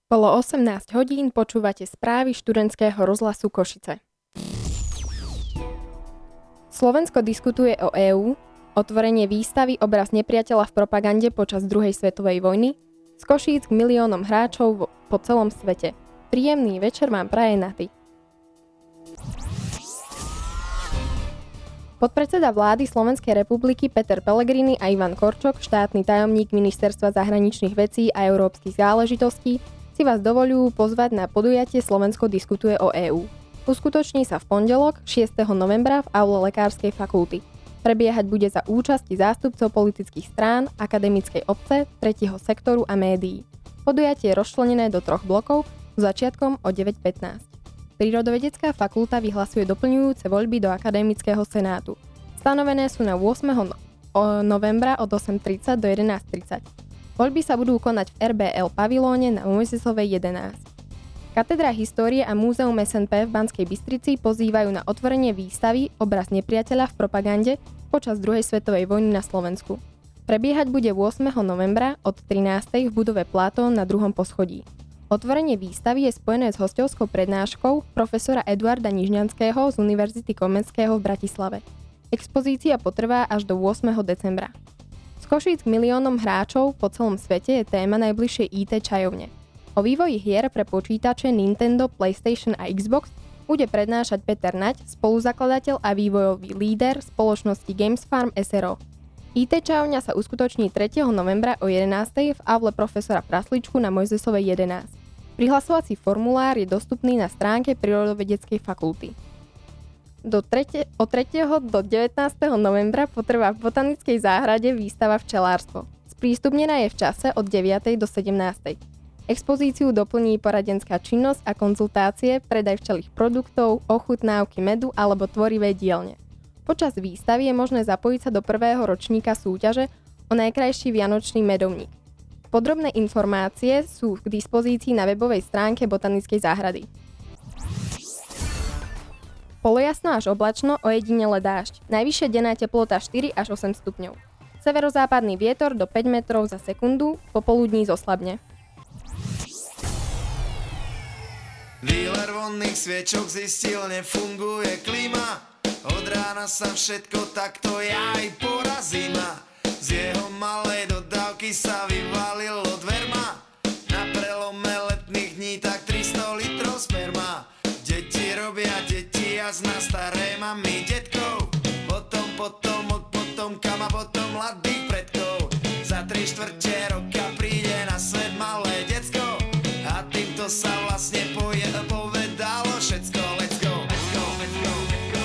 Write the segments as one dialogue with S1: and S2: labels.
S1: Bolo 18 hodín, počúvate správy študentského rozhlasu Košice. Slovensko diskutuje o EÚ, otvorenie výstavy Obraz nepriateľa v propagande počas druhej svetovej vojny, z Košíc k miliónom hráčov po celom svete. Príjemný večer vám praje Naty. Podpredseda vlády Slovenskej republiky Peter Pellegrini a Ivan Korčok, štátny tajomník Ministerstva zahraničných vecí a európskych záležitostí, si vás dovoľujú pozvať na podujatie Slovensko diskutuje o EÚ. Uskutoční sa v pondelok 6. novembra v aule Lekárskej fakulty. Prebiehať bude za účasti zástupcov politických strán, akademickej obce, tretieho sektoru a médií. Podujatie je rozčlenené do 3 blokov s začiatkom o 9:15. Prírodovedecká fakulta vyhlasuje doplňujúce voľby do akademického senátu. Stanovené sú na 8. novembra od 8:30 do 11:30. Voľby sa budú konať v RBL pavilóne na Mojzesovej 11. Katedra histórie a Múzeum SNP v Banskej Bystrici pozývajú na otvorenie výstavy Obraz nepriateľa v propagande počas druhej svetovej vojny na Slovensku. Prebiehať bude 8. novembra od 13:00 v budove Platón na 2. poschodí. Otvorenie výstavy je spojené s hostovskou prednáškou profesora Eduarda Nižňanského z Univerzity Komenského v Bratislave. Expozícia potrvá až do 8. decembra. Z Košíc k miliónom hráčov po celom svete je téma najbližšej IT čajovne. O vývoji hier pre počítače Nintendo, PlayStation a Xbox bude prednášať Peter Naď, spoluzakladateľ a vývojový líder spoločnosti Games Farm SRO. IT čajovňa sa uskutoční 3. novembra o 11:00 v aule profesora Prasličku na Mojzesovej 11. Prihlasovací formulár je dostupný na stránke Prírodovedeckej fakulty. Od 3. do 19. novembra potrvá v Botanickej záhrade výstava Včelárstvo. Sprístupnená je v čase od 9:00 do 17:00. Expozíciu doplní poradenská činnosť a konzultácie, predaj včelých produktov, ochutnávky medu alebo tvorivé dielne. Počas výstavy je možné zapojiť sa do prvého ročníka súťaže o najkrajší vianočný medovník. Podrobné informácie sú k dispozícii na webovej stránke Botanickej záhrady. Polojasno až oblačno, ojedinele dážď. Najvyššia denná teplota 4 až 8 stupňov. Severozápadný vietor do 5 metrov za sekundu, popoludní zoslabne.
S2: Výler vonných sviečok zistil, nefunguje klíma. Od rána sa všetko takto ja aj porazím. Z jeho malej dodávky sa vyvalilo dverma. Na prelome letných dní tak 300 litrov sperma. Deti robia deti a zna staré mami detkov. Potom od potomkama, potom mladých predkov. Za 3/4 roka príde na svet malé decko. A týmto sa vlastne povedalo všetko. Let's go, let's go, let's go, let's go.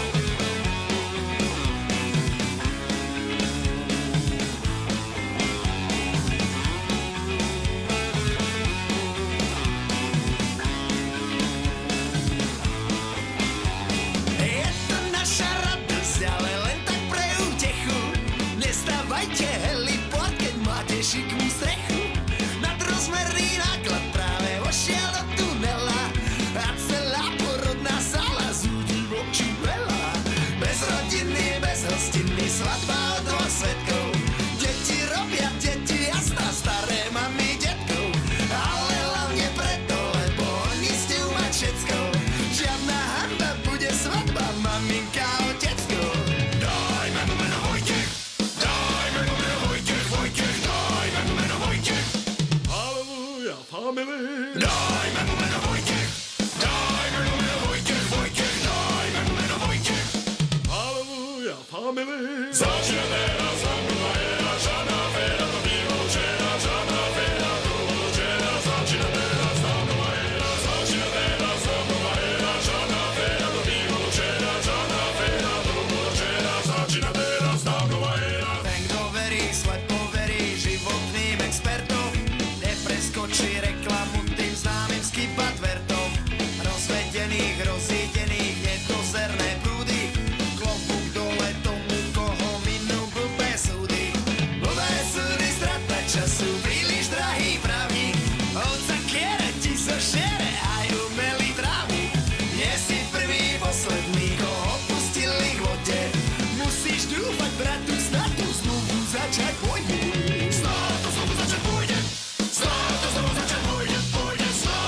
S2: Je to naša radosť, ale len tak pre útechu. Nestávajte heliport, keď máte šikmú strechu. Nadrozmerný náklad práve vošiel do tunela a celá porodná sala zúdi v oči veľa. Bez rodiny, bez hostiny, svadba od 2 svedkov. Deti robia deti, jasná, staré mami detkov. Ale hlavne preto, lebo oni stiú mať všetko. Žiadna hanba, bude svadba, maminka, otecko. Dajme mu meno Vojtech, dajme mu meno Vojtech, Vojtech, dajme mu meno Vojtech. Halleluja, family. Dajme mu meno Vojtech, dajme mu meno Vojtech, Vojtech, dajme mu meno Vojtech. Halleluja, family. Začne teraz zamluva jedna, žádná féra, to vyloučená, žádná féra, to vyloučená. Začne teraz zamluva jedna, začne teraz zamluva jedna, žádná féra, to vyloučená, žádná féra, to vyloučená. Začne teraz zamluva jedna. Ten, kto verí, slepo verí životným expertom, nepreskočí reklamu tým známym skipatvertom. Rozvedených, rozjedených, nedozerné prúdy, klobúk dole tomu, koho minú blbé súdy. Blbé súdy, strata času, príliš drahý právnik. Ovca kiere ti so šere aj umelý trávnik. Nie si prvý, posledný, koho pustili k vode. Musíš dúfať, bratu, snad tu znovu začať pôjde. Snad to znovu začať pôjde. Snad to znovu začať pôjde, pôjde, snad.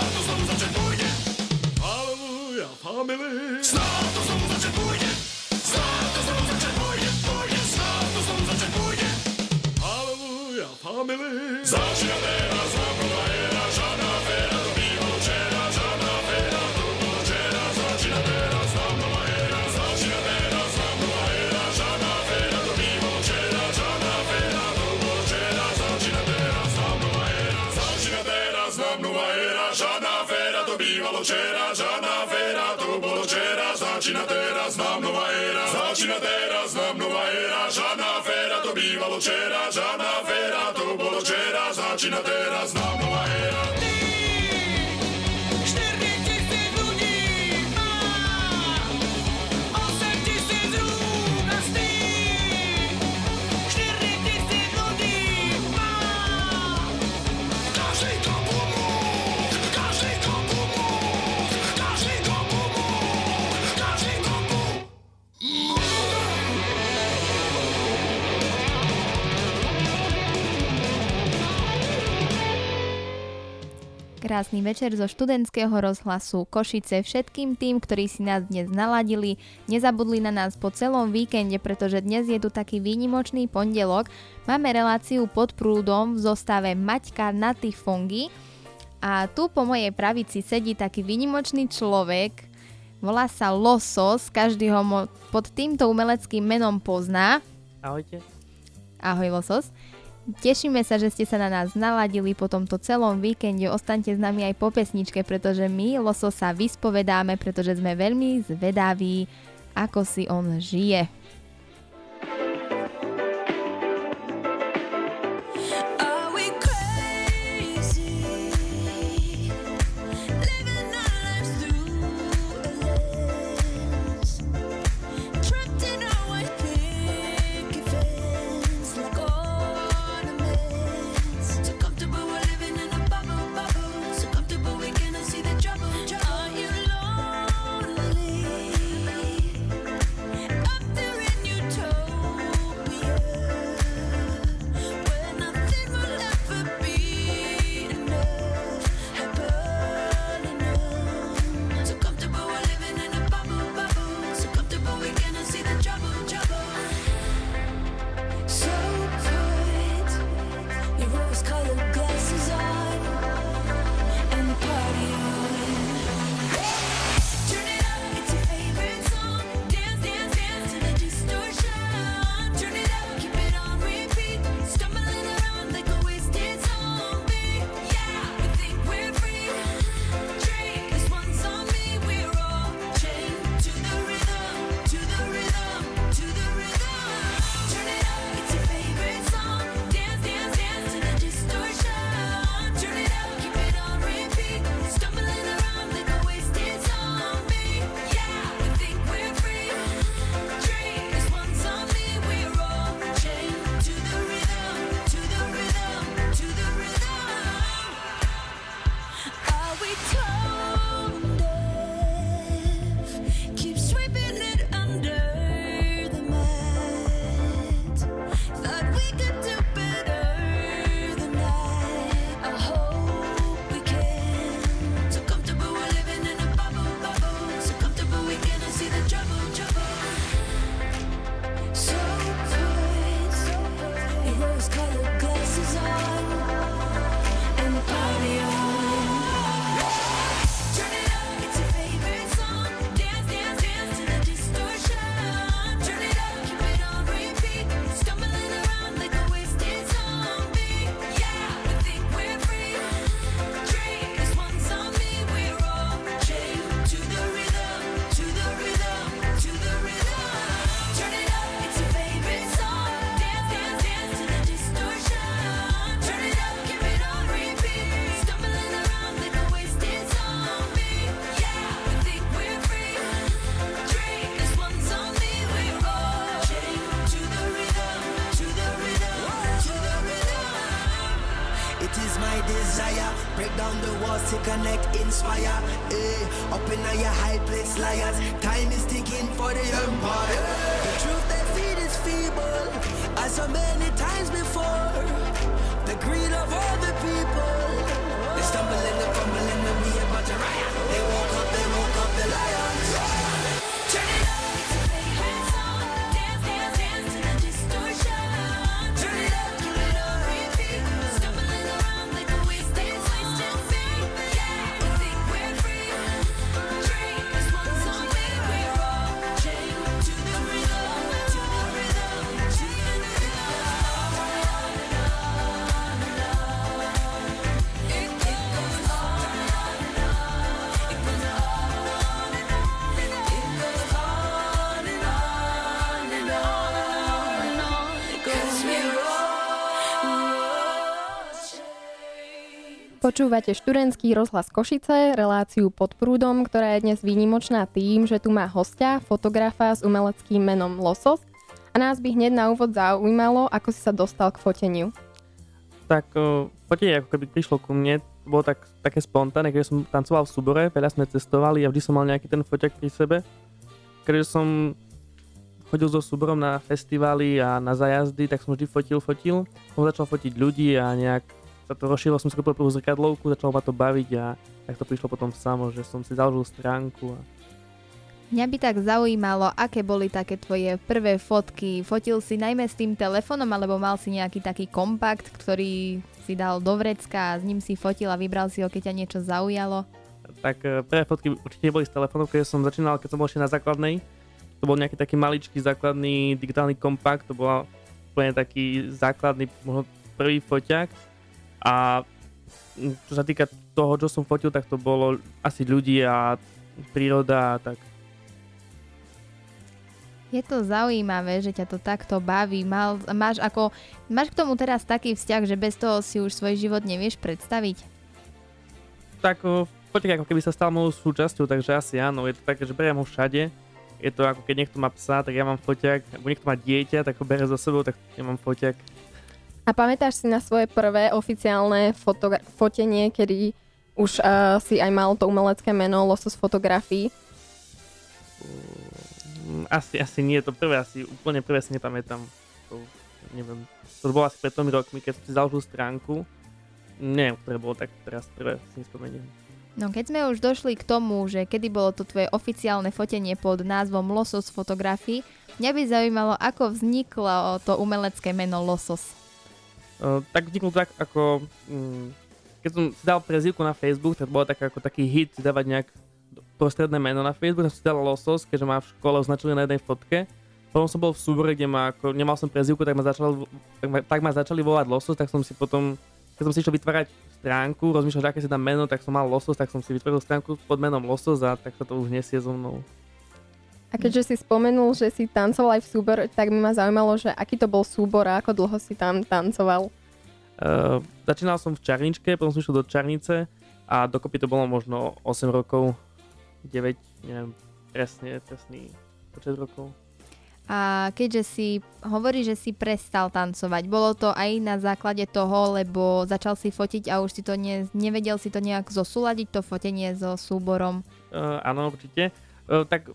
S2: family. Snad to znovu začať pôjde. Snad to znovu začať pôjde. Snad to znovu začať pôjde. Halleluja, family. Začína teraz nám nová éra, žiadna féra, to bývalo včera, žiadna féra, to bolo včera. Začína teraz nám nová éra, začína teraz nám nová éra, žiadna féra, to bývalo včera, žiadna féra, to bolo včera. Začína teraz nám nová éra, začína teraz nám nová éra, žiadna féra, to bývalo včera, žiadna féra, to bolo včera. Začína teraz nám nová éra, začína teraz nám nová éra, žiadna féra, to bývalo včera, žiadna féra, to bolo včera. Začína teraz nám nová éra.
S3: Krásny večer zo študentského rozhlasu Košice všetkým tým, ktorí si nás dnes naladili, nezabudli na nás po celom víkende, pretože dnes je tu taký výnimočný pondelok. Máme reláciu Pod prúdom v zostave Maťka Naty Fongy a tu po mojej pravici sedí taký výnimočný človek, volá sa Losos, každý ho pod týmto umeleckým menom pozná.
S4: Ahojte.
S3: Ahoj Losos. Tešíme sa, že ste sa na nás naladili po tomto celom víkende. Ostaňte s nami aj po pesničke, pretože my Lososa vyspovedáme, pretože sme veľmi zvedaví, ako si on žije.
S2: Break down the walls to connect, inspire. Up in your high place, liars. Time is ticking for the empire. The truth they feed is feeble, as so many times before. The greed of all the people. They stumble and they fumble and we about to riot. They woke up the lions.
S1: Počúvate študentský rozhlas Košice, reláciu Pod prúdom, ktorá je dnes výnimočná tým, že tu má hostia, fotografa s umeleckým menom Losos. A nás by hneď na úvod zaujímalo, ako si sa dostal k foteniu.
S4: Tak fotenie ako keby prišlo ku mne, bolo také spontánne, keďže som tancoval v súbore, veľa sme cestovali a vždy som mal nejaký ten foťak pri sebe. Keďže som chodil so súborom na festivály a na zájazdy, tak som vždy fotil. Som začal fotiť ľudí a nejak sa to rozšírilo, som si kúpil prvú zrkadlovku, začalo ma to baviť a tak to prišlo potom samo, že som si založil stránku.
S3: Mňa by tak zaujímalo, aké boli také tvoje prvé fotky. Fotil si najmä s tým telefónom, alebo mal si nejaký taký kompakt, ktorý si dal do vrecka a s ním si fotil a vybral si ho, keď ťa niečo zaujalo?
S4: Tak prvé fotky určite boli s telefónom, keď som začínal, keď som bol ešte na základnej. To bol nejaký taký maličký základný digitálny kompakt, to bol úplne taký základný, možno prvý foťák. A čo sa týka toho, čo som fotil, tak to bolo asi ľudí a príroda a tak.
S3: Je to zaujímavé, že ťa to takto baví. Máš k tomu teraz taký vzťah, že bez toho si už svoj život nevieš predstaviť?
S4: Tak foťák ako keby sa stal mojou súčasťou, takže asi áno. Je to také, že beriem ho všade. Je to ako keď niekto má psa, tak ja mám foťák. Ak niekto má dieťa, tak ho bere so sebou, tak ja mám foťák.
S1: A pamätáš si na svoje prvé oficiálne fotenie, kedy už si aj mal to umelecké meno Losos fotografií?
S4: Asi nie, to prvé úplne prvé si nepamätám. To, neviem, to bolo asi pred 3 rokmi, keď som si založil stránku. Neviem, ktoré bolo tak teraz prvé, si nespomeniem.
S3: No keď sme už došli k tomu, že kedy bolo to tvoje oficiálne fotenie pod názvom Losos fotografií, mňa by zaujímalo, ako vzniklo to umelecké meno Losos.
S4: Tak vzniklo tak ako, keď som si dal prezývku na Facebook, tak bolo taký hit si dávať nejak prostredné meno na Facebook, tak som si dal Losos, keďže ma v škole označili na jednej fotke. Potom som bol v súbore, kde nemal som prezývku, tak ma začali volať Losos, tak som si potom, keď som si išiel vytvárať stránku, rozmýšľal, že aké si dám meno, tak som mal Losos, tak som si vytvoril stránku pod menom Losos a tak sa to už nesie so mnou.
S1: A keďže si spomenul, že si tancoval aj v súbor, tak by ma zaujímalo, že aký to bol súbor a ako dlho si tam tancoval?
S4: Začínal som v Čarničke, potom som išiel do Čarnice a dokopy to bolo možno 8 rokov, 9, neviem, presný počet rokov.
S3: A keďže si hovorí, že si prestal tancovať, bolo to aj na základe toho, lebo začal si fotiť a už si to nevedel si to nejak zosúladiť, to fotenie so súborom?
S4: Áno, určite. Tak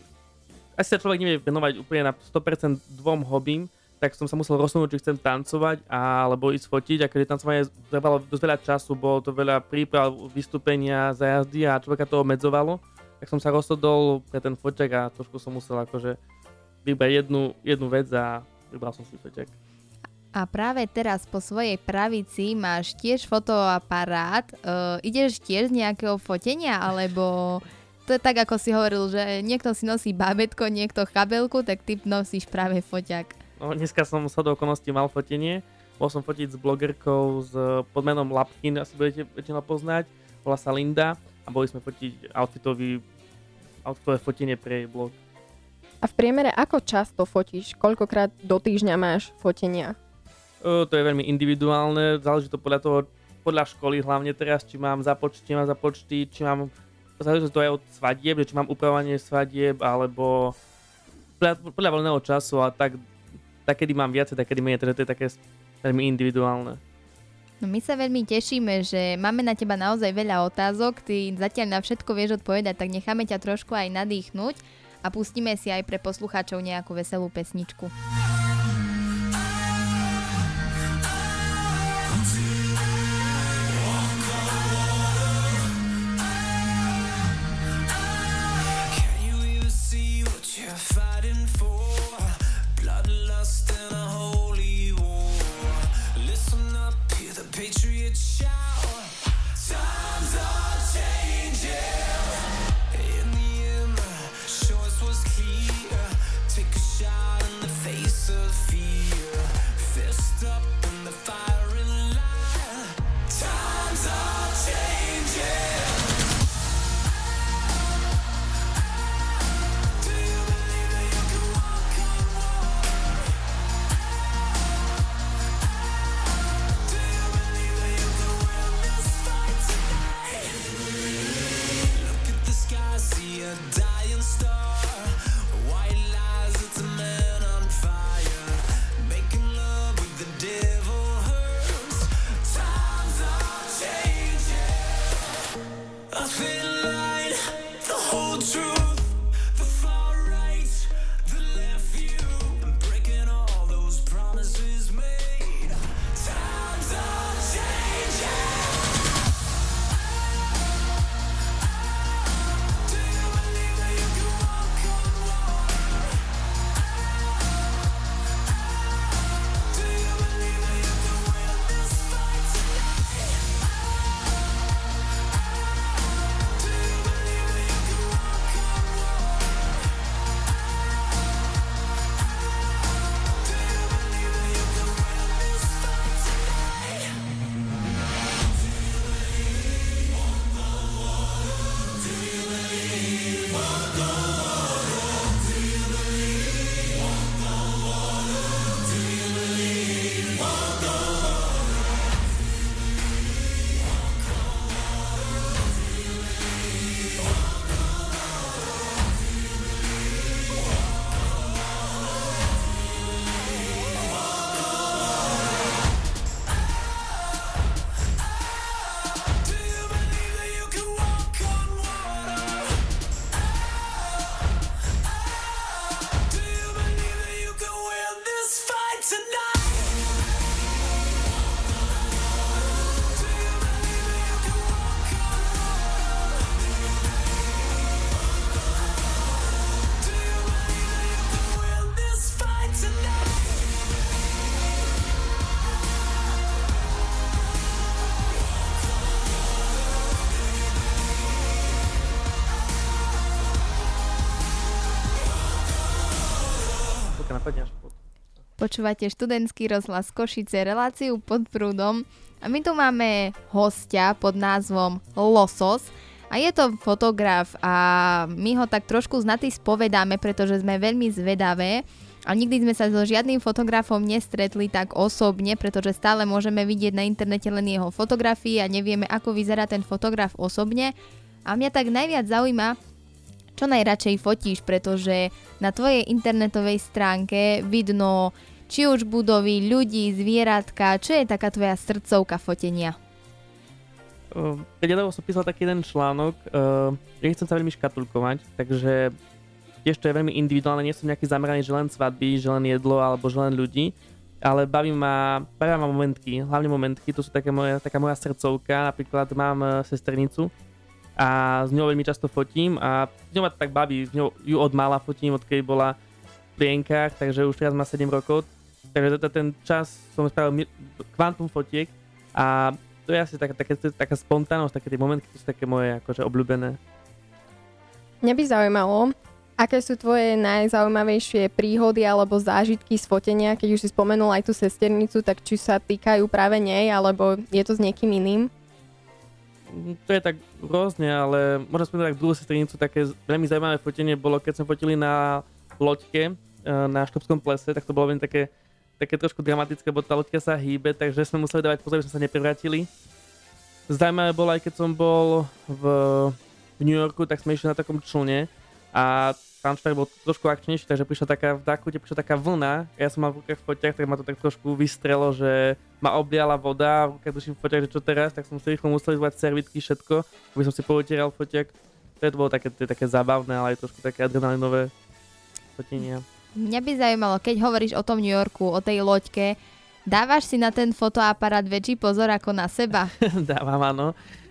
S4: asi sa človek nevie venovať úplne na 100% dvom hobím, tak som sa musel rozhodnúť, či chcem tancovať alebo ísť fotiť. A keďže tancovanie trvalo dosť veľa času, bolo to veľa príprav, vystúpenia, zájazdy a človeka to obmedzovalo, tak som sa rozhodol pre ten foťak a trošku som musel akože vybrať jednu vec a vybral som si foťak.
S3: A práve teraz po svojej pravici máš tiež fotoaparát. Ideš tiež z nejakého fotenia, alebo to je tak, ako si hovoril, že niekto si nosí bábätko, niekto kabelku, tak ty nosíš práve foťak.
S4: No, dneska som sa do okolností mal fotenie. Bol som fotiť s blogerkou pod menom Lapkin, asi budete väčšinou poznať. Volá sa Linda a boli sme fotiť outfitové fotenie pre jej blog.
S1: A v priemere ako často fotíš? Koľkokrát do týždňa máš fotenia?
S4: To je veľmi individuálne, záleží to podľa školy hlavne teraz, či mám započty, či mám, záleží to aj od svadieb, či mám upravovanie svadieb, alebo podľa voľného času a tak kedy mám viacej, tak kedy menej, takže to je také veľmi individuálne.
S3: No my sa veľmi tešíme, že máme na teba naozaj veľa otázok, ty zatiaľ na všetko vieš odpovedať, tak necháme ťa trošku aj nadýchnuť a pustíme si aj pre poslucháčov nejakú veselú pesničku.
S2: Patriot shout. Times are changing. In the end, choice was clear. Take a shot in the face. dying star. White lies, it's a man on fire. Making love with the devil hurts. Times are changing. A thin line, the whole truth. The far right, the left view. Breaking all those promises made. Times are changing. Do you believe that you can walk on water? Do you believe that you can win this fight tonight? Do you believe that you can walk on water? Do you believe that you can win this fight tonight? Do you believe that you can walk on water? Do you believe that you can win this fight tonight? Do you believe that you can walk on water? Do you believe that you can win this fight tonight?
S4: Pokiaľ napadne až pod.
S3: Počúvate študentský rozhlas Košice, reláciu Pod prúdom a my tu máme hostia pod názvom Losos a je to fotograf a my ho tak trošku znatý spovedáme, pretože sme veľmi zvedavé a nikdy sme sa so žiadnym fotografom nestretli tak osobne, pretože stále môžeme vidieť na internete len jeho fotografie a nevieme, ako vyzerá ten fotograf osobne a mňa tak najviac zaujíma, čo najradšej fotíš, pretože na tvojej internetovej stránke vidno či už budovy, ľudí, zvieratka, čo je taká tvoja srdcovka fotenia?
S4: Keď nedávno som písal taký jeden článok, ja nechcem sa veľmi škatulkovať, takže tiež to je veľmi individuálne, nie som nejaký zameraný, že len svadby, že len jedlo alebo že len ľudí, ale bavia ma momentky, hlavne momentky, to sú taká moja srdcovka, napríklad mám sesternicu, a s ňou veľmi často fotím a s ňou ma to tak baví, s ňou ju od mála fotím, odkedy bola v plienkach, takže už teraz má 7 rokov, takže ten čas som spravil kvantum fotiek a to je asi taká spontánnosť, také tie momentky, to sú také moje akože obľúbené.
S1: Mňa by zaujímalo, aké sú tvoje najzaujímavejšie príhody alebo zážitky z fotenia, keď už si spomenul aj tú sesternicu, tak či sa týkajú práve nej, alebo je to s niekým iným?
S4: To je tak rôzne, ale možno spomenúť tak druhú sesternicu, také veľmi zaujímavé fotenie bolo, keď sme fotili na loďke na Štrbskom plese, tak to bolo veľmi také trošku dramatické, bo tá loďka sa hýbe, takže sme museli dávať pozor, aby sme sa neprevratili. Zaujímavé bolo aj keď som bol v New Yorku, tak sme išli na takom člne a tam človek bol trošku akčnejší, takže v Dakute prišla taká vlna, ja som mal v rukách foťák, tak ma to tak trošku vystrelo, že ma obliala voda, v rukách držím foťák, že čo teraz, tak som si rýchlo musel zvať servitky, všetko, aby som si poutieral foťák. To bolo také zábavné, ale aj trošku také adrenalinové fotenia.
S3: Mňa by zaujímalo, keď hovoríš o tom New Yorku, o tej loďke, dávaš si na ten fotoaparát väčší pozor ako na seba?
S4: Dávam, áno.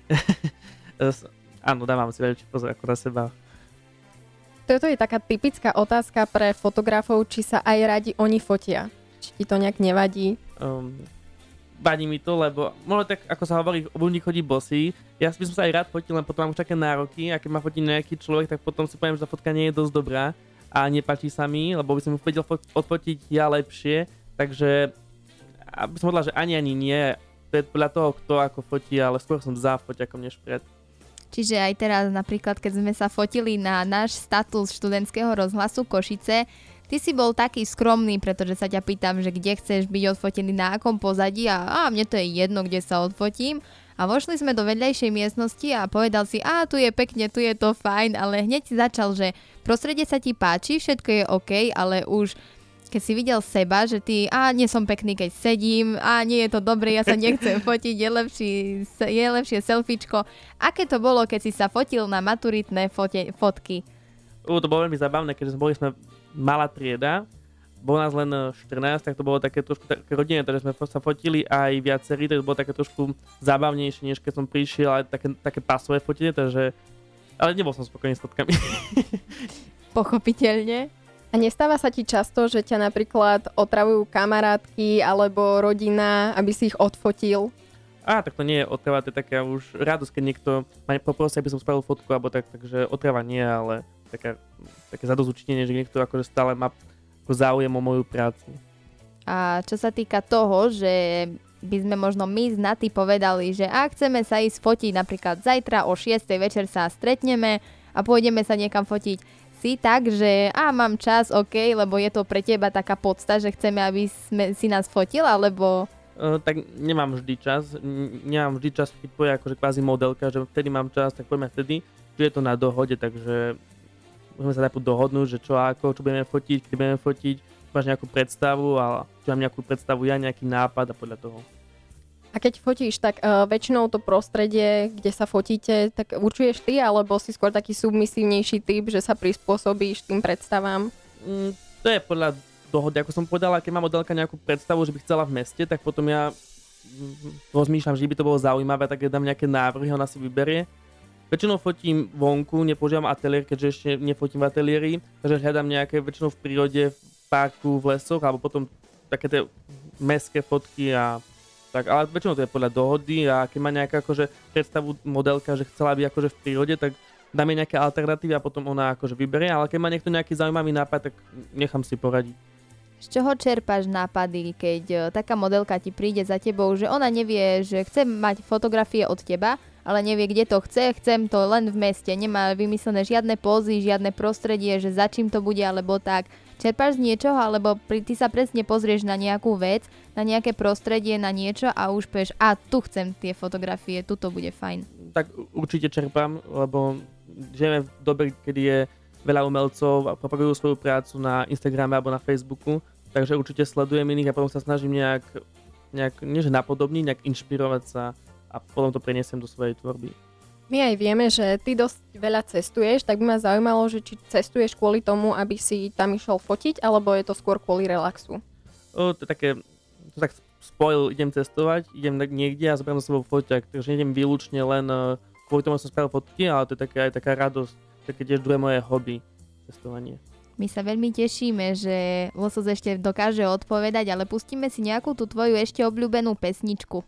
S4: Áno, dávam si väčší pozor ako na seba.
S1: Toto je taká typická otázka pre fotografov, či sa aj radi oni fotia. Či ti to nejak nevadí?
S4: Vadí mi to, lebo možno tak, ako sa hovorí, obuvník chodí bosý. Ja by som sa aj rád fotil, len potom mám už také nároky a keď ma fotí nejaký človek, tak potom si poviem, že tá fotka nie je dosť dobrá a nepáči sa mi, lebo by som ju vedel odfotiť ja lepšie. Takže by som povedal, že ani nie. To je podľa toho, kto ako fotí, ale skôr som za foťakom než pred.
S3: Čiže aj teraz napríklad, keď sme sa fotili na náš status študentského rozhlasu Košice, ty si bol taký skromný, pretože sa ťa pýtam, že kde chceš byť odfotený, na akom pozadí a mne to je jedno, kde sa odfotím. A vošli sme do vedľajšej miestnosti a povedal si, tu je pekne, tu je to fajn, ale hneď si začal, že prostredie sa ti páči, všetko je OK, ale už keď si videl seba, že ty, nie som pekný, keď sedím, nie je to dobré, ja sa nechcem fotiť, je lepšie selfiečko. Aké to bolo, keď si sa fotil na maturitné fotky?
S4: To bolo veľmi zabavné, keďže sme malá trieda, bolo nás len 14, tak to bolo také trošku také rodinné, takže sme sa fotili aj viacerí, tak to bolo také trošku zábavnejšie, než keď som prišiel, ale také pasové fotenie, takže, ale nebol som spokojný s fotkami.
S3: Pochopiteľne.
S1: A nestáva sa ti často, že ťa napríklad otravujú kamarátky alebo rodina, aby si ich odfotil?
S4: Tak to nie je otrava, to je taká už radosť, keď niekto ma poprosí, aby som spravil fotku, alebo takže otrava nie, ale také zadosťučinenie, že niekto akože stále má záujem o moju prácu.
S3: A čo sa týka toho, že by sme možno my z Naty povedali, že chceme sa ísť fotiť napríklad zajtra o 6. večer sa stretneme a pôjdeme sa niekam fotiť, si tak, že mám čas, OK, lebo je to pre teba taká podsta, že chceme, aby si nás fotil, alebo...
S4: Tak nemám vždy čas, keď povie akože kvázi modelka, že vtedy mám čas, tak poďme vtedy, že je to na dohode, takže môžeme sa najprv dohodnúť, že čo budeme fotiť, keď budeme fotiť, máš nejakú predstavu a či mám nejakú predstavu ja, nejaký nápad a podľa toho.
S1: A keď fotíš, tak väčšinou to prostredie, kde sa fotíte, tak určuješ ty, alebo si skôr taký submisívnejší typ, že sa prispôsobíš tým predstavám?
S4: To je podľa dohody, ako som povedala, keď má modelka nejakú predstavu, že by chcela v meste, tak potom ja rozmýšľam, že by to bolo zaujímavé, tak dám nejaké návrhy, ona si vyberie. Väčšinou fotím vonku, nepoužívam ateliér, keďže ešte nefotím v ateliéri, takže hľadám nejaké väčšinou v prírode, v parku, v lesoch, alebo potom také tie mestské fotky a tak, ale väčšinou to je podľa dohody a keď má nejaká akože predstavu modelka, že chcela by akože v prírode, tak dáme nejaké alternatívy a potom ona akože vyberie, ale keď má niekto nejaký zaujímavý nápad, tak nechám si poradiť.
S3: Z čoho čerpáš nápady, keď taká modelka ti príde za tebou, že ona nevie, že chce mať fotografie od teba, ale nevie, kde to chcem to len v meste, nemá vymyslené žiadne pózy, žiadne prostredie, že za čím to bude, alebo tak. Čerpáš z niečoho, alebo ty sa presne pozrieš na nejakú vec, na nejaké prostredie, na niečo a už povieš, tu chcem tie fotografie, tu to bude fajn. Tak
S4: určite čerpám, lebo žijeme v dobe, kedy je veľa umelcov a propagujú svoju prácu na Instagrame alebo na Facebooku, takže určite sledujem iných a potom sa snažím nejak nie že napodobniť, nejak inšpirovať sa a potom to preniesiem do svojej tvorby.
S1: My aj vieme, že ty dosť veľa cestuješ, tak by ma zaujímalo, že či cestuješ kvôli tomu, aby si tam išiel fotiť, alebo je to skôr kvôli relaxu?
S4: To je také, to tak spojil, idem cestovať, idem niekde a zoberiem so sebou foťak, takže idem výlučne len kvôli tomu, som spravil fotky, ale to je aj taká radosť, také tiež druhé moje hobby, cestovanie. My sa veľmi tešíme, že Losos ešte dokáže odpovedať, ale pustíme si nejakú tú tvoju ešte obľúbenú pesničku.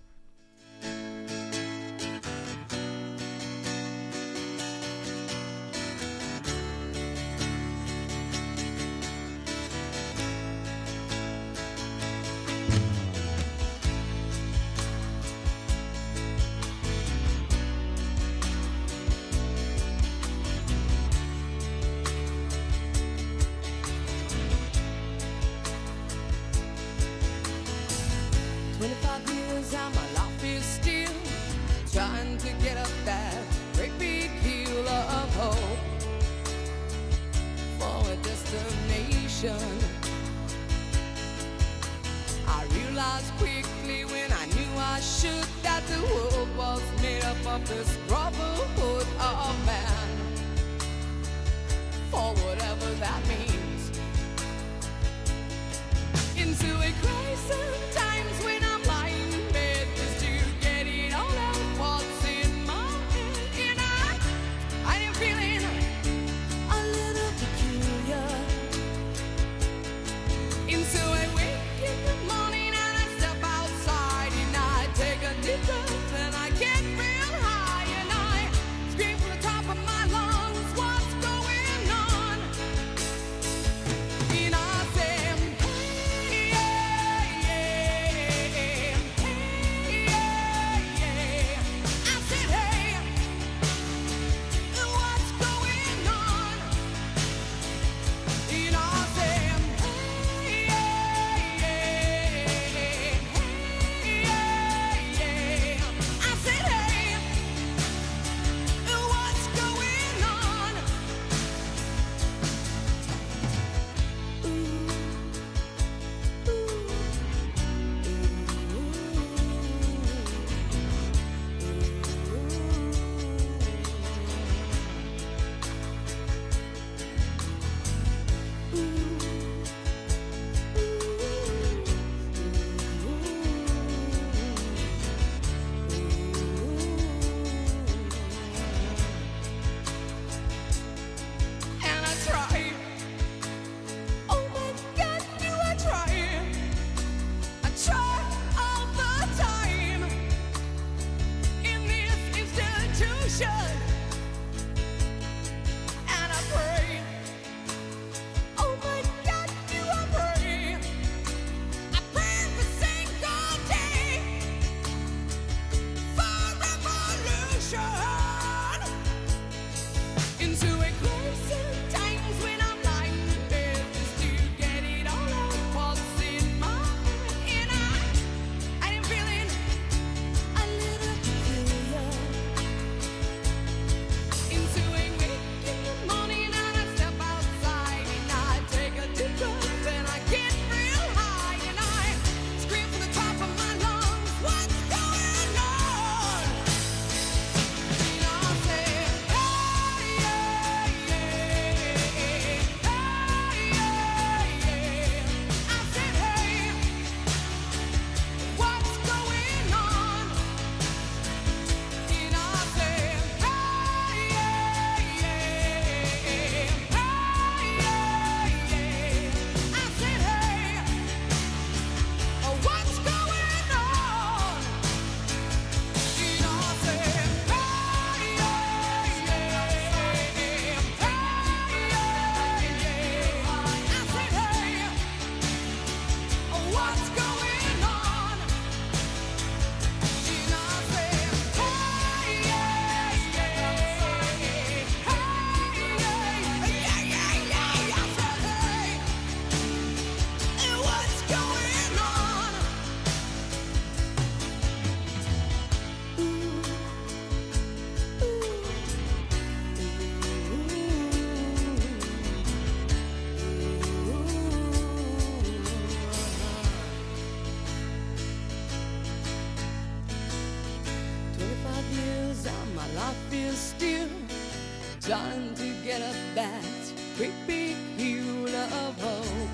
S2: great big hue of hope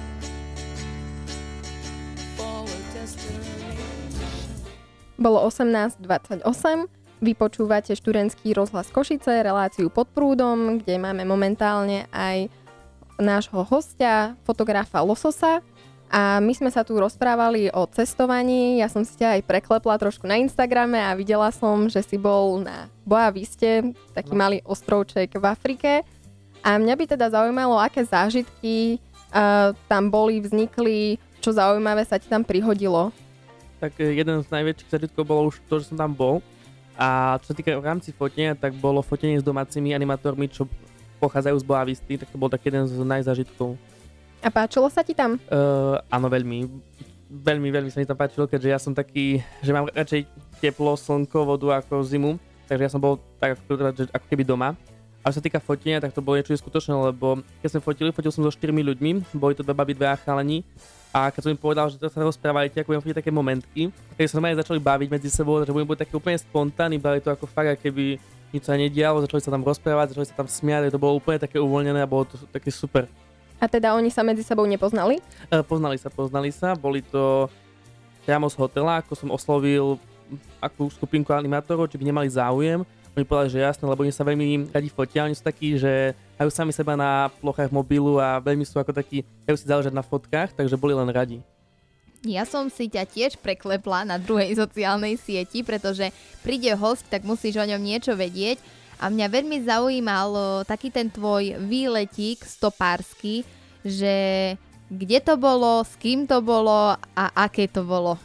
S2: for a destination.
S1: Bolo 18:28, vy počúvate študentský rozhlas Košice, reláciu Pod prúdom, kde máme momentálne aj nášho hostia, fotografa Lososa. A my sme sa tu rozprávali o cestovaní, ja som si ťa aj preklepla trošku na Instagrame a videla som, že si bol na Boa Viste, taký malý ostrovček v Afrike. A mňa by teda zaujímalo, aké zážitky tam boli, vznikli, čo zaujímavé sa ti tam prihodilo.
S4: Tak jeden z najväčších zážitkov bolo už to, že som tam bol. A čo sa týka v rámci fotenia, tak bolo fotenie s domácimi animátormi, čo pochádzajú z Boa Visty, tak to bol taký jeden z najzážitkov.
S1: A páčilo sa ti tam?
S4: Áno, veľmi. Veľmi sa mi tam páčilo, keďže ja som taký, že mám radšej teplo, slnko, vodu ako zimu. Takže ja som bol tak ako keby doma. A čo sa týka fotenia, tak to bolo niečo skutočné, lebo keď sme fotil som so 4 ľuďmi, boli to 2 baby, 2 chalani. A keď som im povedal, že to sa rozprávajte, ako budem fotiť také momentky, tak sa aj začali baviť medzi sebou, že budem boli také úplne spontánni, brali to ako fakt, keby nič sa nedialo, začali sa tam rozprávať, začali sa tam smiať, to bolo úplne také uvoľnené a bolo to také super.
S1: A teda oni sa medzi sebou nepoznali?
S4: Poznali sa, boli to priamo z hotela, ako som oslovil akú skupinku animátorov, či by nemali záujem. Oni povedali, že jasné, lebo oni sa veľmi radi fotia, oni sú takí, že majú sami seba na plochách mobilu a veľmi sú ako takí, dajú si záležať na fotkách, takže boli len radi.
S3: Ja som si ťa tiež preklepla na druhej sociálnej sieti, pretože príde host, tak musíš o ňom niečo vedieť. A mňa veľmi zaujímal taký ten tvoj výletík stopársky, že kde to bolo, s kým to bolo a aké to bolo.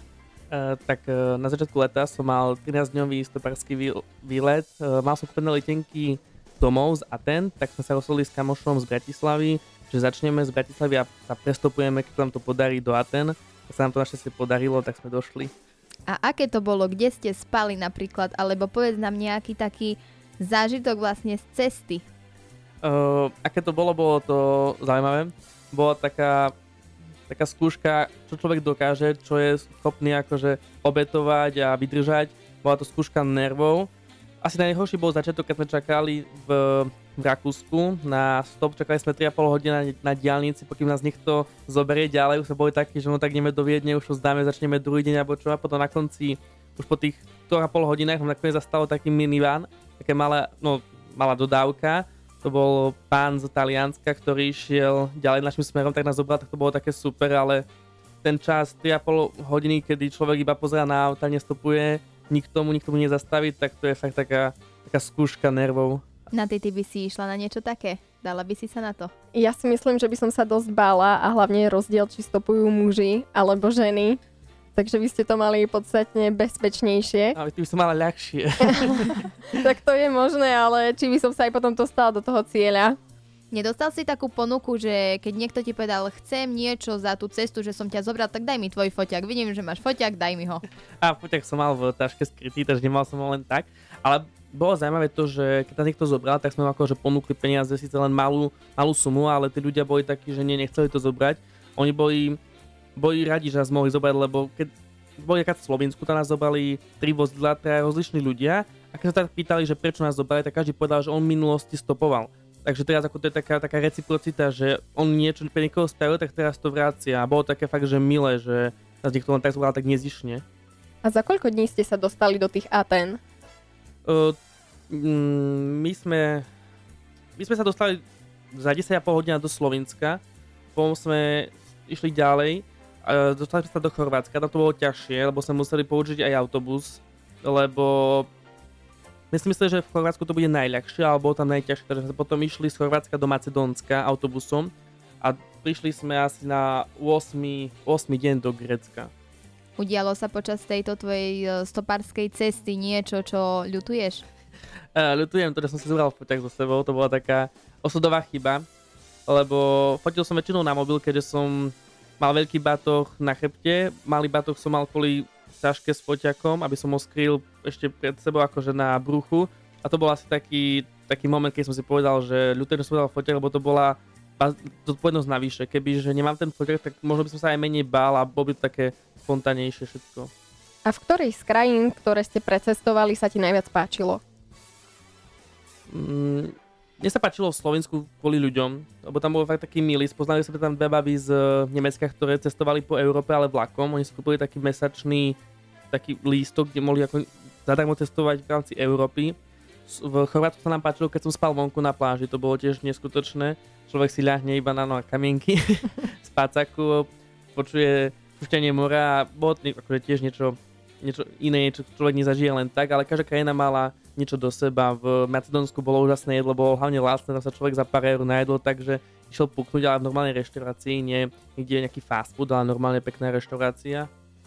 S4: Na začiatku leta som mal 13-dňový stopársky výlet. Mal som kúpené letenky domov z Aten, tak sme sa rozhodli s kamošom z Bratislavy, že začneme z Bratislavy a sa prestopujeme, keď sa nám to podarí do Aten. Keď sa nám to našťastie podarilo, tak sme došli.
S3: A aké to bolo? Kde ste spali napríklad? Alebo povedz nám nejaký taký zážitok vlastne z cesty.
S4: Aké to bolo to zaujímavé. Bola taká skúška, čo človek dokáže, čo je schopný akože obetovať a vydržať. Bola to skúška nervov. Asi najhorší bol začiatok, keď sme čakali v Rakúsku na stop. Čakali sme 3,5 hodiny na diaľnici, pokým nás niekto zoberie ďalej. Už sme boli takí, že no tak ideme do Viedne, už to zdáme, začneme druhý deň alebo čo. A potom na konci, už po tých 2,5 hodinách nakoniec zastalo taký minivan, také malá dodávka. To bol pán z Talianska, ktorý išiel ďalej našim smerom, tak nás zobral, tak to bolo také super, ale ten čas 3,5 hodiny, kedy človek iba pozerá na auta, nestopuje, nikto mu nezastaví, tak to je fakt taká skúška nervov.
S3: Na ty by si išla na niečo také? Dala by si sa na to?
S1: Ja si myslím, že by som sa dosť bála a hlavne je rozdiel, či stopujú muži alebo ženy. Takže by ste to mali podstatne bezpečnejšie.
S4: Ale ty by som mala ľahšie.
S1: Tak to je možné, ale či by som sa aj potom dostala do toho cieľa.
S3: Nedostal si takú ponuku, že keď niekto ti povedal, chcem niečo za tú cestu, že som ťa zobral, tak daj mi tvoj foťák. Vidím, že máš foťák, daj mi ho.
S4: A foťák som mal v taške skrytý, takže nemal som ho len tak. Ale bolo zaujímavé to, že keď nás niekto zobral, tak sme akože ponúkli peniaze, síce len malú sumu, ale tí ľudia boli takí, že nechceli to zobrať. Oni boli radi, že nás mohli zobrať, lebo keď boli v Slovensku, tam nás zobrali 3 vozidlá, 3 rozliční ľudia a keď sa tak pýtali, že prečo nás zobrali, tak každý povedal, že on v minulosti stopoval. Takže teraz ako to je taká reciprocita, že on niečo pre niekoho spravil, tak teraz to vracia a bolo také fakt, že milé, že nás niekto len tak zobral tak nezišne.
S1: A za koľko dní ste sa dostali do tých Aten?
S4: My sme sa dostali za 10,5 hodina do Slovenska, potom sme išli ďalej. Dostali sme sa do Chorvátska, tam to bolo ťažšie, lebo sme museli použiť aj autobus, lebo my si mysleli, že v Chorvátsku to bude najľahšie, ale bolo tam najťažšie, takže sme potom išli z Chorvátska do Macedónska autobusom a prišli sme asi na 8. deň do Grécka.
S3: Udialo sa počas tejto tvojej stopárskej cesty niečo, čo ľutuješ?
S4: Ľutujem to, že som si zobral foťák so sebou, to bola taká osudová chyba, lebo fotil som väčšinou na mobil, keďže som mal veľký batoh na chrbte, malý batoh som mal kvôli taške s foťakom, aby som ho skryl ešte pred sebou akože na bruchu. A to bol asi taký moment, keď som si povedal, že ľutujem, že som dal foťak, lebo to bola zodpovednosť navyše. Kebyže nemám ten foťak, tak možno by som sa aj menej bál a bolo by to také spontánejšie všetko.
S1: A v ktorej z krajín, ktoré ste precestovali, sa ti najviac páčilo?
S4: Mne sa páčilo v Slovensku kvôli ľuďom, lebo tam bolo fakt taký milý. Spoznali sme tam dve baby z Nemecka, ktoré cestovali po Európe, ale vlakom. Oni si kúpili taký mesačný taký lístok, kde mohli ako zadarmo cestovať v rámci Európy. V Chorvátsku sa nám páčilo, keď som spal vonku na pláži, to bolo tiež neskutočné. Človek si ľahne iba na kamienky z pácaku, počuje šušťanie mora a bolo to akože tiež niečo iné, čo človek nezažije len tak, ale každá krajina mala niečo do seba. V Macedónsku bolo úžasné jedlo, bolo hlavne lacné, tam sa človek za pár eur najedol, takže išiel puknúť, ale v normálnej reštaurácii, nie niekde nejaký fast food, ale normálne pekná reštaurácia.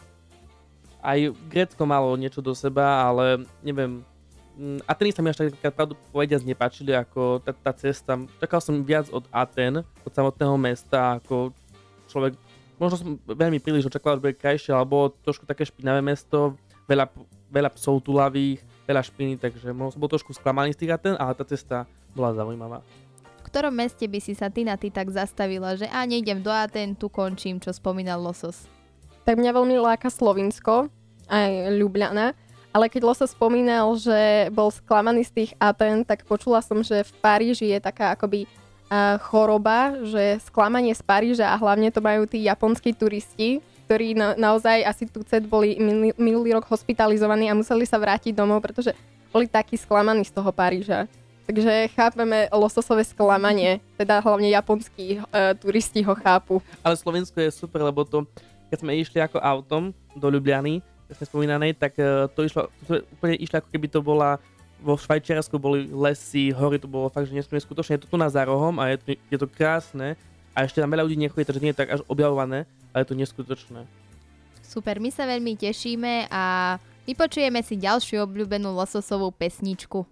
S4: Aj Grécko malo niečo do seba, ale neviem, Ateny sa mi až tak pravdu povediac nepáčili ako tá cesta. Čakal som viac od Aten, od samotného mesta, ako človek. Možno som veľmi príliš očakával, že bude krajšie, ale bolo trošku také špinavé mesto, veľa psov tulavých, veľa špiny, takže som bol trošku sklamaný z tých Aten, ale tá cesta bola zaujímavá.
S3: V ktorom meste by si sa ty tak zastavila, že nejdem do Aten, tu končím, čo spomínal Losos?
S1: Tak mňa veľmi láka Slovinsko, aj Ljubljana, ale keď Losos spomínal, že bol sklamaný z tých Aten, tak počula som, že v Paríži je taká akoby choroba, že sklamanie z Paríža a hlavne to majú tí japonskí turisti, ktorí naozaj asi boli minulý rok hospitalizovaní a museli sa vrátiť domov, pretože boli takí sklamaní z toho Paríža. Takže chápeme Lososové sklamanie, teda hlavne japonskí turisti ho chápu.
S4: Ale Slovensko je super, lebo to, keď sme išli ako autom do Ljubljany, keď sme spomínanej, tak to úplne išlo ako keby to bola vo Švajčiarsku boli lesy, hory, to bolo fakt, že nesmierne skutočne. Je to tu na za rohom a je to krásne a ešte tam veľa ľudí nechodí, takže nie je tak až objavované, ale je to neskutočné.
S3: Super, my sa veľmi tešíme a vypočujeme si ďalšiu obľúbenú Lososovú pesničku.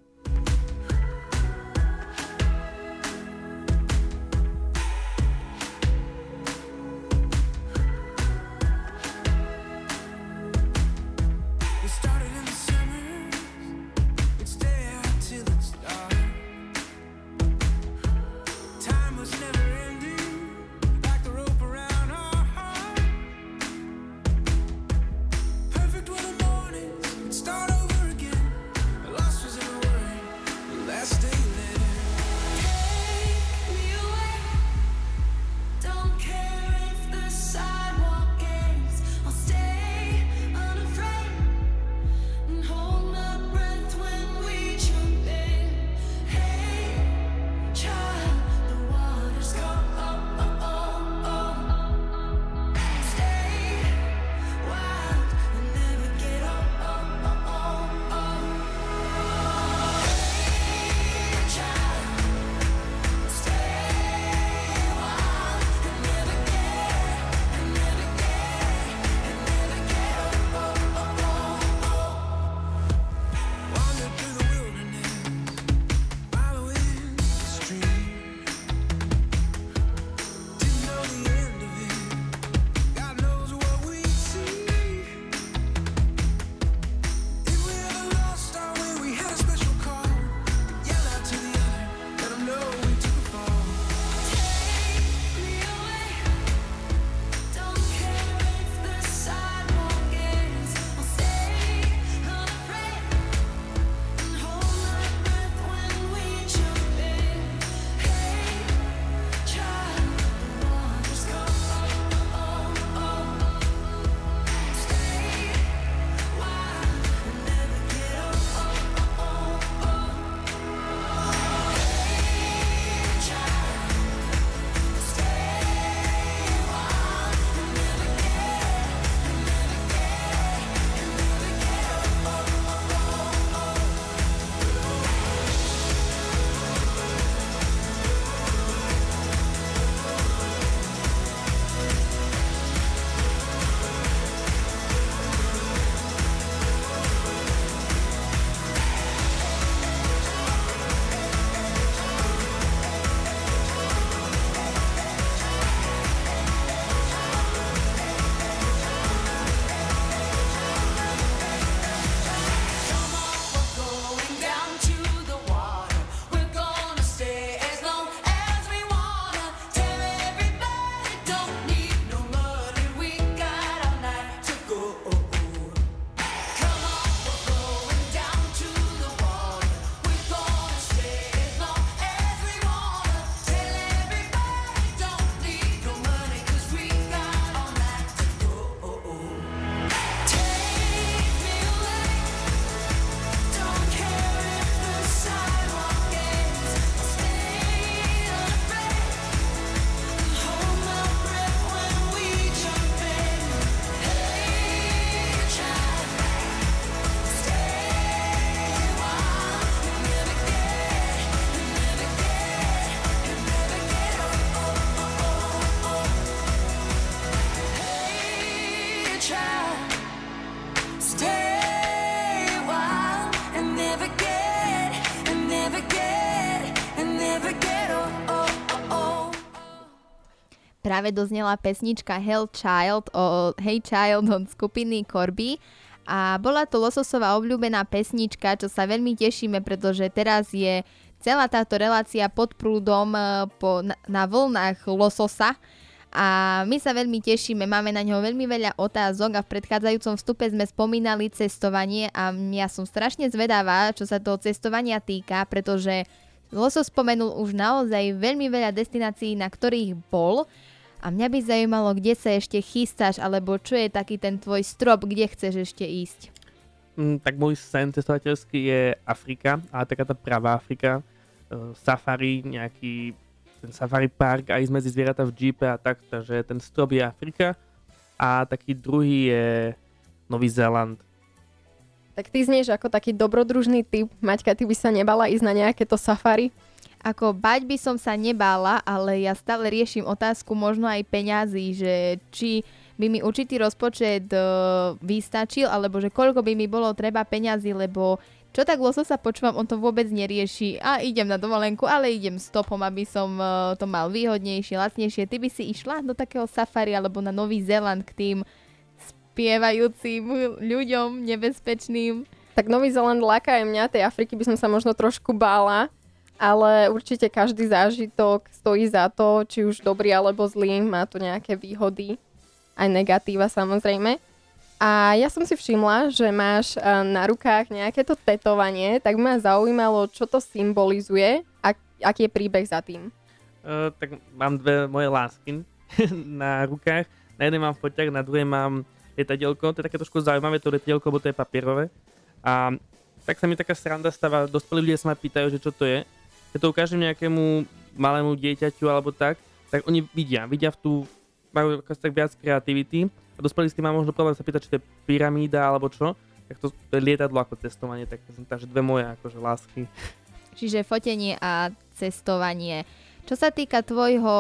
S2: Start over again. Lost was in the world.
S3: práve doznela pesnička Hey Child od skupiny Corby a bola to Lososová obľúbená pesnička, čo sa veľmi tešíme, pretože teraz je celá táto relácia pod prúdom na vlnách Lososa a my sa veľmi tešíme, máme na ňo veľmi veľa otázok a v predchádzajúcom vstupe sme spomínali cestovanie a ja som strašne zvedavá, čo sa toho cestovania týka, pretože Losos spomenul už naozaj veľmi veľa destinácií, na ktorých bol a mňa by zaujímalo, kde sa ešte chystáš alebo čo je taký ten tvoj strop, kde chceš ešte ísť.
S4: Tak môj sen cestovateľský je Afrika, ale taká tá pravá Afrika, safari, nejaký ten safari park a ísť medzi zvieratá v džípe a tak, takže ten strop je Afrika a taký druhý je Nový Zéland.
S1: Tak ty znieš ako taký dobrodružný typ. Maťka, ty by sa nebala ísť na nejaké to safari?
S3: Ako bať by som sa nebála, ale ja stále riešim otázku možno aj peňazí, že či by mi určitý rozpočet vystačil, alebo že koľko by mi bolo treba peňazí, lebo čo tak Lososa počúvam, on to vôbec nerieši. A idem na dovolenku, ale idem stopom, aby som to mal výhodnejšie, lacnejšie. Ty by si išla do takého safari alebo na Nový Zéland k tým spievajúcim ľuďom nebezpečným?
S1: Tak Nový Zéland láka aj mňa, tej Afriky by som sa možno trošku bála, ale určite každý zážitok stojí za to, či už dobrý alebo zlý, má to nejaké výhody, aj negatíva samozrejme. A ja som si všimla, že máš na rukách nejaké to tetovanie, tak ma zaujímalo, čo to symbolizuje a aký je príbeh za tým.
S4: Tak mám dve moje lásky na rukách. Na jednej mám foťák, na druhej mám lietadielko. To je také trošku zaujímavé, to lietadielko, bo to je papierové. A tak sa mi taká sranda stáva, dospelí ľudia sa ma pýtajú, že čo to je. Keď to ukážem nejakému malému dieťaťu alebo tak oni vidia v tú, majú tak viac kreativity. A dospelí s tým má možno problém sa pýtať, či to je pyramída alebo čo. Tak to je lietadlo ako cestovanie, takže dve moje akože lásky.
S3: Čiže fotenie a cestovanie. Čo sa týka tvojho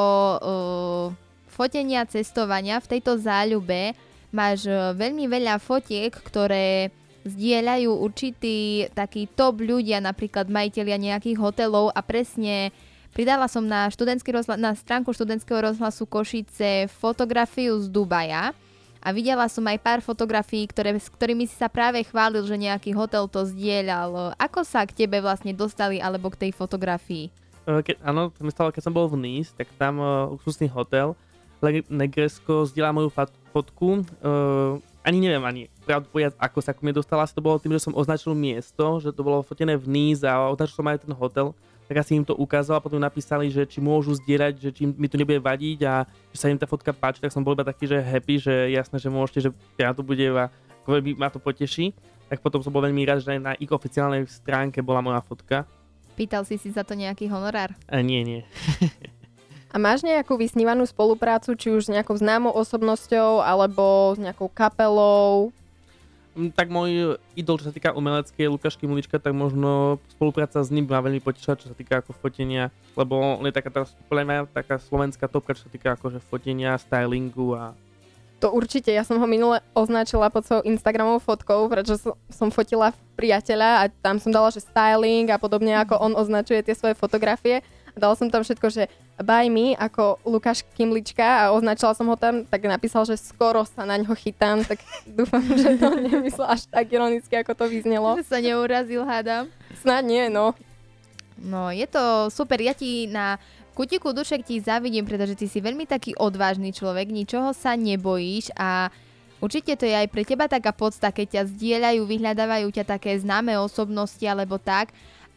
S3: fotenia a cestovania, v tejto záľube máš veľmi veľa fotiek, ktoré zdieľajú určitý taký top ľudia, napríklad majitelia nejakých hotelov a presne pridala som na stránku študentského rozhlasu Košice fotografiu z Dubaja a videla som aj pár fotografií, s ktorými si sa práve chválil, že nejaký hotel to zdieľal. Ako sa k tebe vlastne dostali alebo k tej fotografii?
S4: Áno, to mi stalo, keď som bol v Nice, tak tam luxusný hotel Negresko zdieľa moju fotku. Ani neviem, pravdu povedať, ako sa k mne dostala. Asi to bolo tým, že som označil miesto, že to bolo fotené v Nice a označil som aj ten hotel. Tak ja si im to ukázal a potom napísali, že či môžu zdieľať, že či mi to nebude vadiť a že sa im tá fotka páči, tak som bol iba taký, že happy, že jasné, že môžete, že ja to bude a veľmi ma to poteší. Tak potom som bol veľmi rád, že aj na ich oficiálnej stránke bola moja fotka.
S3: Pýtal si za to nejaký honorár?
S4: Nie.
S1: A máš nejakú vysnívanú spoluprácu, či už s nejakou známou osobnosťou alebo s nejakou kapelou?
S4: Tak môj idol, čo sa týka umeleckej, Lukáš Kimulička, tak možno spolupráca s ním ma veľmi potešila, čo sa týka ako fotenia, lebo on je taká slovenská topka, čo sa týka akože fotenia, stylingu a...
S1: To určite, ja som ho minule označila pod svojou Instagramovou fotkou, pretože som fotila priateľa a tam som dala, že styling a podobne, ako on označuje tie svoje fotografie. A dala som tam všetko, že by me, ako Lukáš Kimlička a označila som ho tam, tak napísal, že skoro sa na ňo chytám, tak dúfam, že to nemyslel až tak ironicky, ako to vyznelo.
S3: Že sa neurazil, hádam.
S1: Snad nie, no.
S3: No, je to super, ja ti na kutiku dušek ti závidím, pretože ty si veľmi taký odvážny človek, ničoho sa nebojíš a určite to je aj pre teba taká podsta, keď ťa zdieľajú, vyhľadávajú ťa také známe osobnosti alebo tak.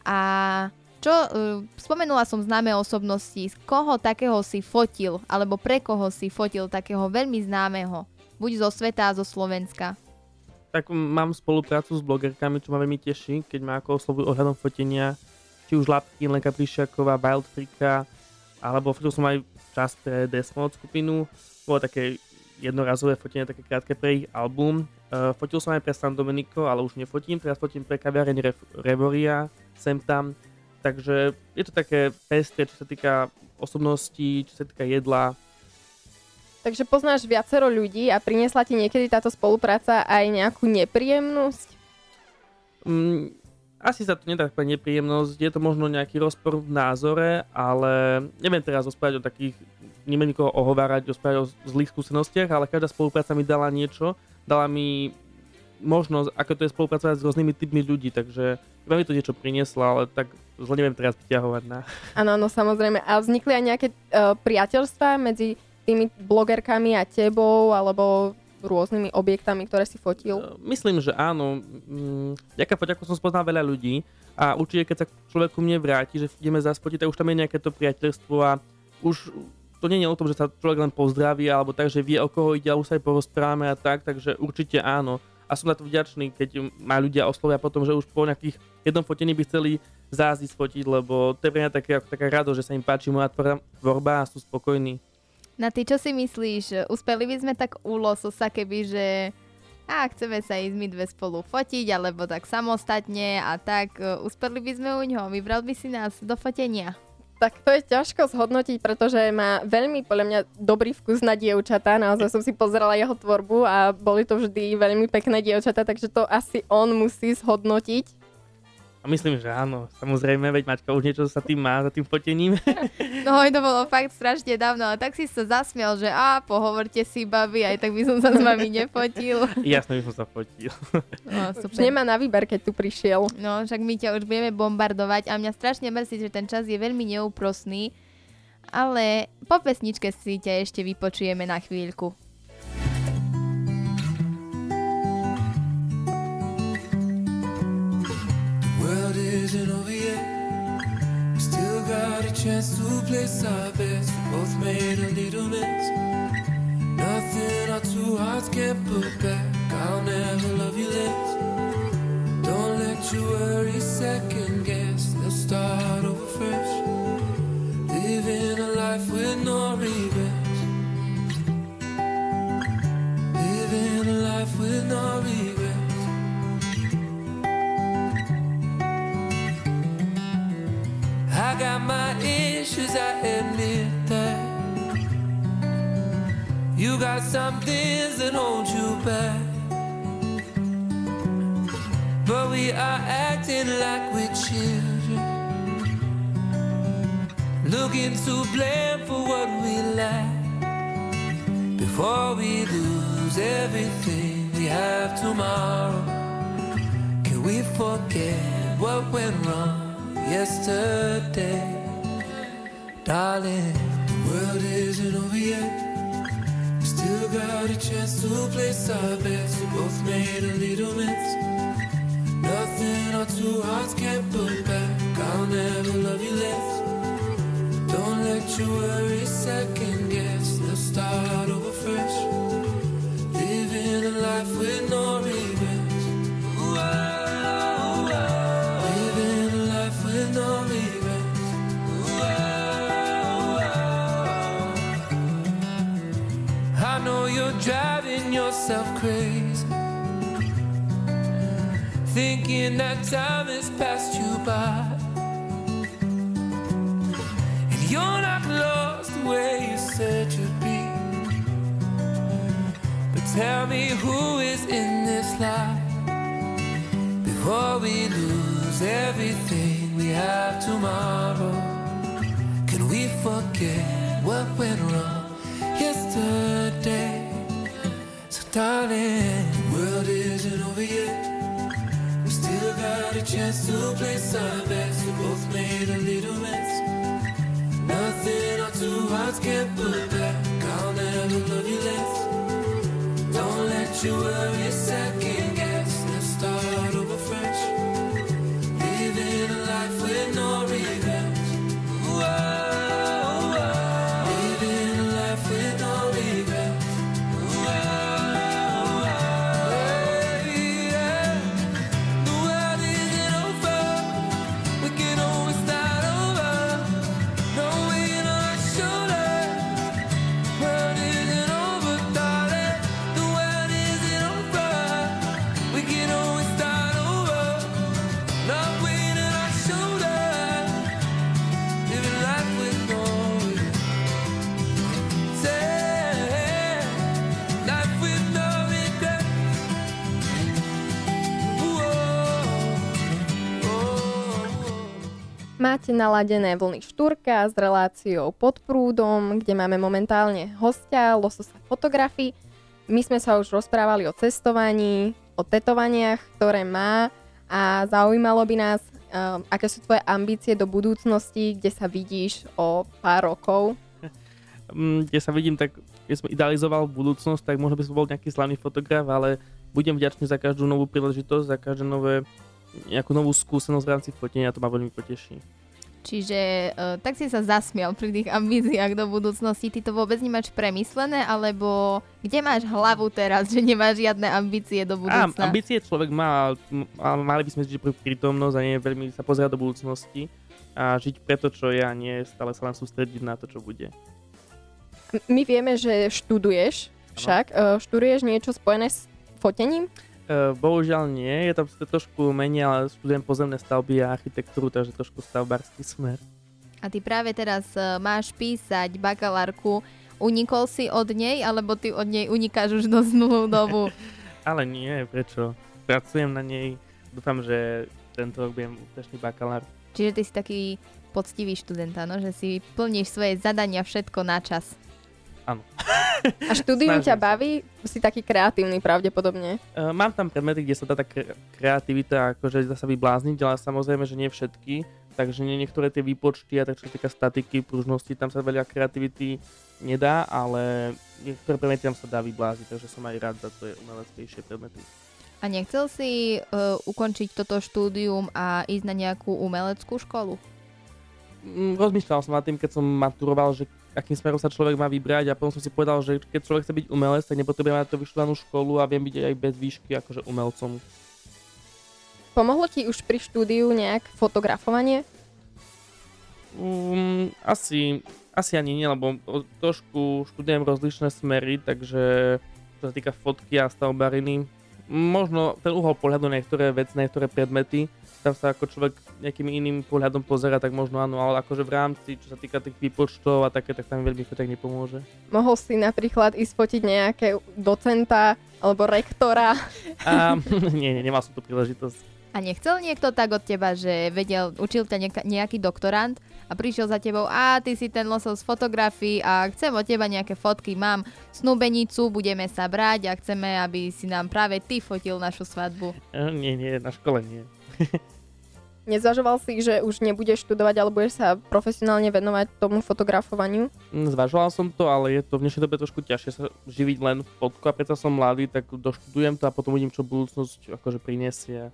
S3: A spomenula som známe osobnosti, z koho takého si fotil, alebo pre koho si fotil takého veľmi známeho, buď zo sveta a zo Slovenska?
S4: Tak mám spoluprácu s blogerkami, čo ma veľmi teší, keď ma ako oslovujú ohľadom fotenia, či už Lapky, Lenka Plišiaková, Wild Freaka, alebo fotil som aj čas pre Desmod skupinu, bolo také jednorazové fotenie, také krátke pre ich album. Fotil som aj pre San Domenico, ale už nefotím, teraz fotím pre kaviareň Revoria, sem tam. Takže je to také pestré, čo sa týka osobností, čo sa týka jedla.
S1: Takže poznáš viacero ľudí a priniesla ti niekedy táto spolupráca aj nejakú nepríjemnosť?
S4: Asi sa to nedá taká nepríjemnosť, je to možno nejaký rozpor v názore, ale neviem teraz rozprávať o takých, neviem nikoho ohovárať, rozprávať o zlých skúsenostiach, ale každá spolupráca mi dala niečo, dala mi možnosť, ako to je spolupracovať s rôznymi typmi ľudí, takže veľmi to niečo prinieslo, ale tak zle neviem teraz vyťahovať na...
S1: Áno, samozrejme. A vznikli aj nejaké priateľstvá medzi tými blogerkami a tebou, alebo rôznymi objektami, ktoré si fotil?
S4: Myslím, že áno. Ďaká poďaku som spoznal veľa ľudí a určite, keď sa človek ku mne vráti, že ideme zaspotiť, tak už tam je nejaké to priateľstvo a už to nie je o tom, že sa človek len pozdraví alebo tak, že vie, o koho ide a už sa aj porozprávame a tak, takže určite áno. A som na to vďačný, keď ma ľudia oslovia potom, že už po nejakých jednom fotení by chceli zájsť fotiť, lebo to je pre mňa taká radosť, že sa im páči moja tvorba a sú spokojní.
S3: Na ty čo si myslíš? Uspeli by sme tak u lososa, keby, že chceme sa ísť my dve spolu fotiť, alebo tak samostatne a tak, uspeli by sme u ňoho, vybral by si nás do fotenia?
S1: Tak to je ťažko zhodnotiť, pretože má veľmi, podľa mňa, dobrý vkus na dievčatá. Naozaj som si pozerala jeho tvorbu a boli to vždy veľmi pekné dievčatá, takže to asi on musí zhodnotiť.
S4: A myslím, že áno. Samozrejme, veď Maťka už niečo sa tým má, za tým fotením.
S3: No, to bolo fakt strašne dávno, ale tak si sa zasmiel, že pohovorte si, babi, aj tak by som sa s vami nefotil.
S4: Jasne, by som sa fotil.
S3: No, super.
S1: Už nemá na výber, keď tu prišiel.
S3: No, však my ťa už budeme bombardovať a mňa strašne mrzí, že ten čas je veľmi neúprosný, ale po pesničke si ťa ešte vypočujeme na chvíľku.
S2: Isn't over yet. We still got a chance to place our bets. We both made a little mess. Nothing our two hearts can't put back. I'll never love you less. Don't let you worry, second guess. Let's start over fresh. Living a life with no regrets. Living a life with no regrets. I got my issues, I admit that. You got some things that hold you back, but we are acting like we're children, looking to blame for what we lack. Before we lose everything we have tomorrow, can we forget what went wrong yesterday? Darling, the world isn't over yet. We still got a chance to place our bets. We both made a little mess. Nothing our two hearts can't put back. I'll never love you less. Don't let you worry, second guess. Let's start over fresh. Living a life with no regrets. Living a life with no regrets. I know you're driving yourself crazy, thinking that time has passed you by, and you're not lost the way you said you'd be. But tell me, who is in this life? Before we lose everything we have tomorrow, can we forget what went wrong yesterday? So darling, the world isn't over yet. We still got a chance to place our bets. We both made a little mess. Nothing our two hearts can't put back. I'll never love you less. Don't let you worry, second guess. Let's start over fresh. Living a life with no regrets. Living a life with no regrets. The world isn't over. We can always start over. No weight on our shoulders. World isn't over, darling. The world isn't over.
S1: Máte naladené vlny Štúrka s reláciou Pod prúdom, kde máme momentálne hostia Lososa Fotografii. My sme sa už rozprávali o cestovaní, o tetovaniach, ktoré má a zaujímalo by nás, aké sú tvoje ambície do budúcnosti, kde sa vidíš o pár rokov.
S4: Kde sa vidím, tak keď som idealizoval budúcnosť, tak možno by som bol nejaký slavný fotograf, ale budem vďačný za každú novú príležitosť, za každé nejakú novú skúsenosť v rámci fotenia, to ma veľmi poteší.
S3: Čiže tak si sa zasmial pri tých ambíciách do budúcnosti. Ty to vôbec nemáš premyslené, alebo kde máš hlavu teraz, že nemáš žiadne ambície do budúcna?
S4: Ambície človek má, ale mali by sme žiť pre prítomnosť a nie veľmi sa pozerať do budúcnosti a žiť pre to, čo je a nie stále sa len sústrediť na to, čo bude.
S1: My vieme, že študuješ však. Študuješ niečo spojené s fotením?
S4: Bohužiaľ nie, je tam trošku menej, ale študujem pozemné stavby a architektúru, takže trošku stavbársky smer.
S3: A ty práve teraz máš písať bakalárku. Unikol si od nej, alebo ty od nej unikáš už dosť dlhú dobu?
S4: Ale nie, prečo? Pracujem na nej, dúfam, že tento rok budem úspešný bakalár.
S3: Čiže ty si taký poctivý študent, áno? Že si plníš svoje zadania všetko na čas.
S4: Áno.
S1: A štúdium ťa baví? Si taký kreatívny pravdepodobne.
S4: Mám tam predmety, kde sa dá tá kreativita akože dá sa vyblázniť, ale samozrejme, že nie všetky. Takže niektoré tie výpočty a tak čo sa týka statiky, pružnosti, tam sa veľa kreativity nedá, ale niektoré predmety tam sa dá vyblázniť, takže som aj rád za to je umeleckejšie predmety.
S3: A nechcel si ukončiť toto štúdium a ísť na nejakú umeleckú školu?
S4: Rozmýšľal som nad tým, keď som maturoval, že akým smerom sa človek má vybrať a potom som si povedal, že keď človek chce byť umelec, tak nepotrebuje mať to vyštudovanú školu a viem byť aj bez výšky akože umelcom.
S1: Pomohlo ti už pri štúdiu nejak fotografovanie?
S4: Asi ani nie, lebo trošku študujem rozličné smery, takže čo sa týka fotky a stavbariny, možno ten uhol pohľadu na niektoré veci, na niektoré predmety, tam sa ako človek nejakým iným pohľadom pozera, tak možno áno, ale akože v rámci, čo sa týka tých výpočtov a také, tak tam veľmi fotek nepomôže.
S1: Mohol si napríklad ísť fotiť nejaké docenta alebo rektora?
S4: Nie, nemal som tú príležitosť.
S3: A nechcel niekto tak od teba, že učil ťa nejaký doktorant a prišiel za tebou, ty si ten Losos z fotografií a chcem od teba nejaké fotky, mám snúbenicu, budeme sa brať a chceme, aby si nám práve ty fotil našu svadbu.
S4: Nie, na škole nie.
S1: Nezvažoval si, že už nebudeš študovať, ale budeš sa profesionálne venovať tomu fotografovaniu?
S4: Zvažoval som to, ale je to v dnešnej dobe trošku ťažšie sa živiť len v fotku a preto som mladý, tak doštudujem to a potom uvidím, čo budúcnosť akože prinesie.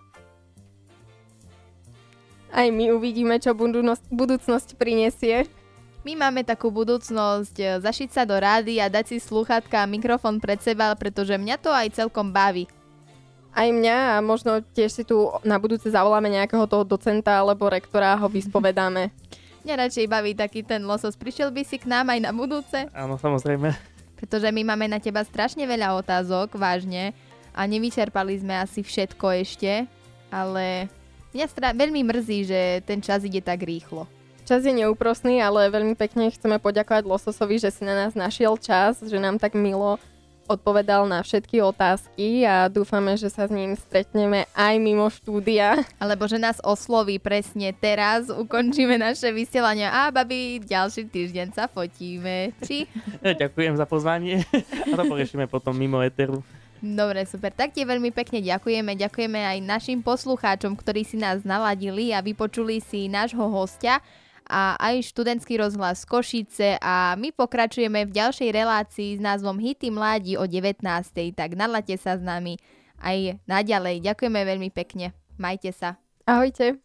S1: Aj my uvidíme, čo budúcnosť prinesie.
S3: My máme takú budúcnosť zašiť sa do rády a dať si slúchatka a mikrofón pred seba, pretože mňa to aj celkom baví.
S1: Aj mňa a možno tiež si tu na budúce zavoláme nejakého toho docenta alebo rektora a ho vyspovedáme.
S3: Mňa radšej baví taký ten Losos. Prišiel by si k nám aj na budúce?
S4: Áno, samozrejme.
S3: Pretože my máme na teba strašne veľa otázok, vážne. A nevyčerpali sme asi všetko ešte, ale mňa veľmi mrzí, že ten čas ide tak rýchlo.
S1: Čas je neúprosný, ale veľmi pekne chceme poďakovať Lososovi, že si na nás našiel čas, že nám tak milo odpovedal na všetky otázky a dúfame, že sa s ním stretneme aj mimo štúdia.
S3: Alebo že nás osloví presne teraz, ukončíme naše vysielanie a babi, ďalší týždeň sa fotíme. Či?
S4: Ďakujem za pozvanie a to poriešime potom mimo éteru.
S3: Dobre, super. Tak ti veľmi pekne ďakujeme. Ďakujeme aj našim poslucháčom, ktorí si nás naladili a vypočuli si nášho hostia a aj študentský rozhlas Košice a my pokračujeme v ďalšej relácii s názvom Hity mládi o 19. Tak nalaďte sa s nami aj naďalej. Ďakujeme veľmi pekne. Majte sa.
S1: Ahojte.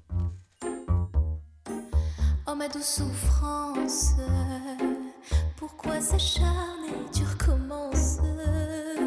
S5: Oh ma douce souffrance, pourquoi s'acharner, tu recommences?